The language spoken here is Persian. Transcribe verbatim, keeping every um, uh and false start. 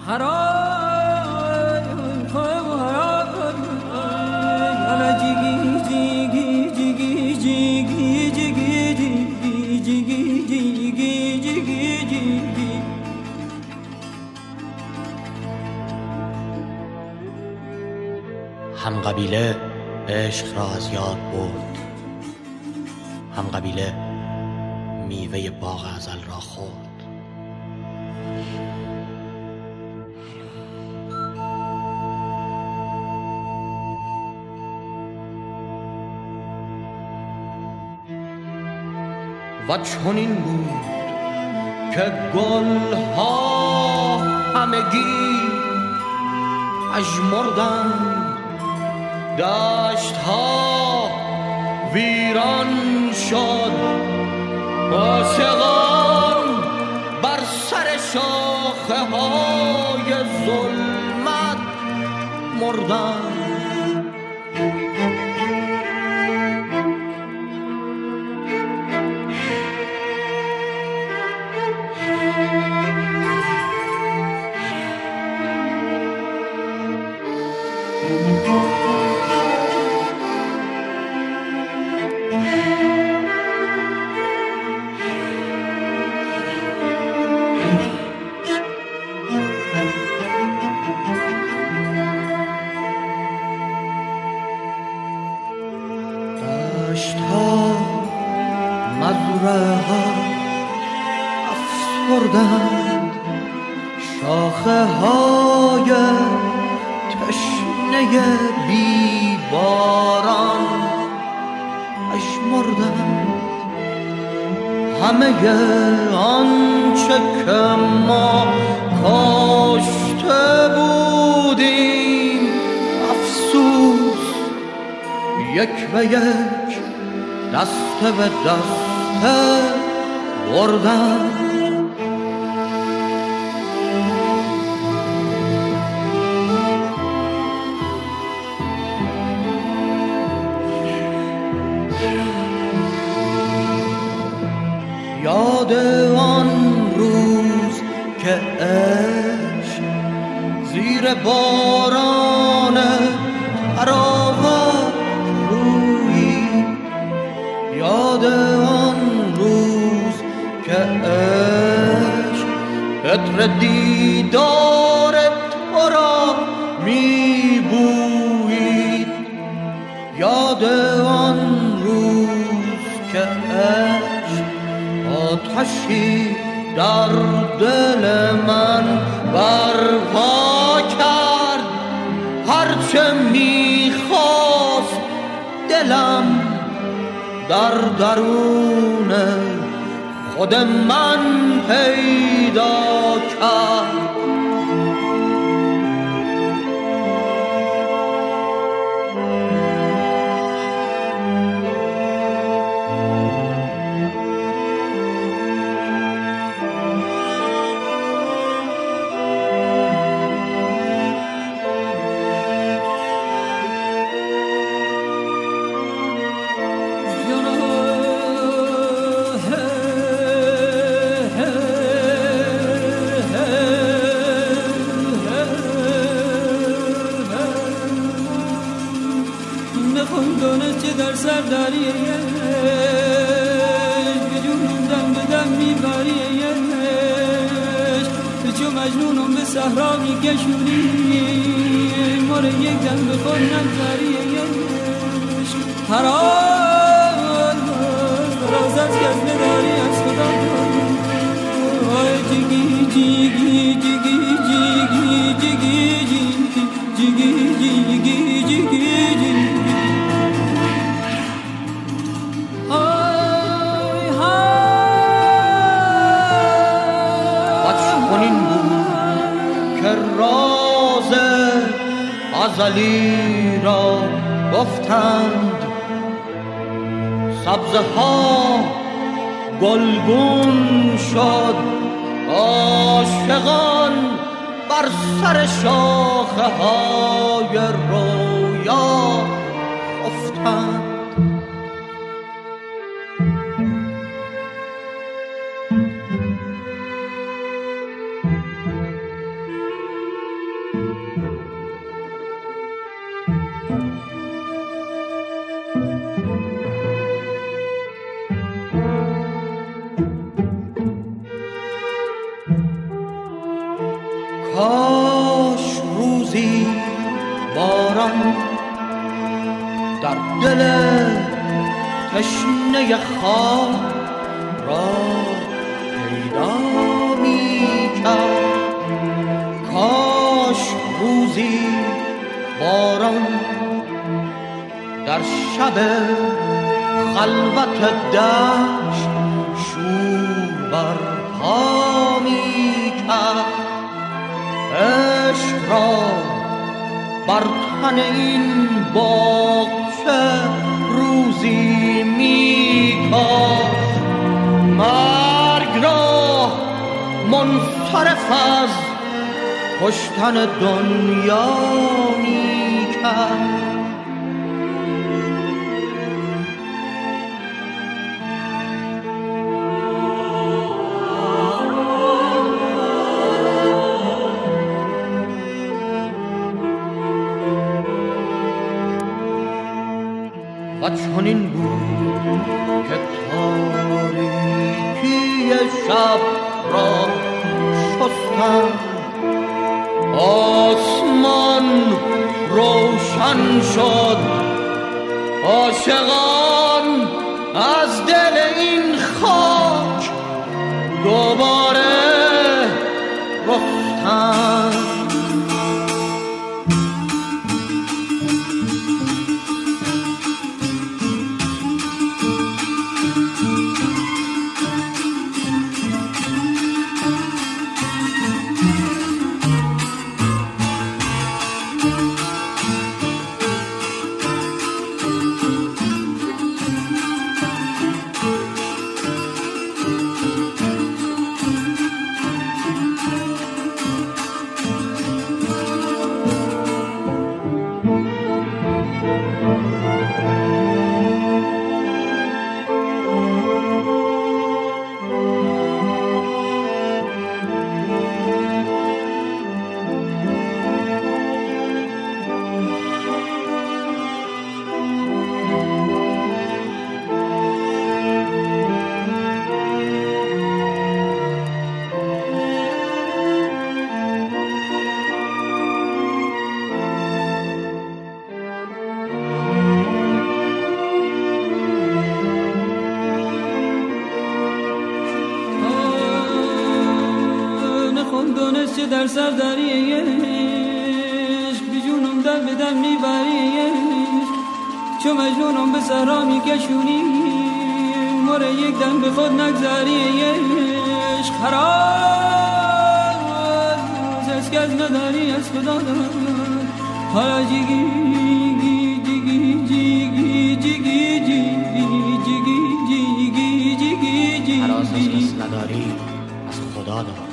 هم قبیله عشق را از یاد برد، هم قبیله میوه باغ ازل را خورد. و چنین بود که گلها همگی پژمردند، دشت‌ها ویران شد، عاشقان بر سر شاخه‌های ظلمت مردند. دشت‌ها مزرعه‌ها افسردند، شاخه‌های تشنه بیباران پژمردند. همه آنچه که ما کاشته بودیم افسوس یک به یک دسته به دسته بردند. یاد آن روز که عشق زیر باران تراوت رویی، یاد آن روز که عشق عطر دیدار تو را می بویید، یاد آن روز که عشق آتشی در دل من برپا کرد. هرچه میخواست دلم در درون خود من پیدا کرد. در سر داری به جونم دم به دم میباری، چو مجنونم به صحرا میکشونی، مار یک دم به خود نگذاری. هر راز از کس نداری از خدا، جیگی جیگی جیگی جیگی جیگی جیگی جیگی جیگی جیگی. راز ازلی را گفتند، سبزه ها گلگون شد، عاشقان بر سر شاخه های رویا افتند. کاش روزی باران در دل تشنه خاک را پیدا می کرد. کاش روزی باران در شب خلوت دشت شور برپا می کرد. عشق را بر تن این باغچه روزی می کاشت. مرگ را منصرف از کشتن دنیا می کرد. و چنین بود که تاریکی شب را شستم. آسمان روشن شد. عاشقان از دل این خاک دوباره رفتند. در سر داری عشق بی جونم در بدن میبری عشق چو مجنونم به صحرا میکشونی مره یک دم به خود نگذاری عشق هراز از کس نداری از خدا دار حالا جیگی جیگی جیگی جیگی جیگی جیگی جیگی جیگی هراز از کس نداری از خدا دار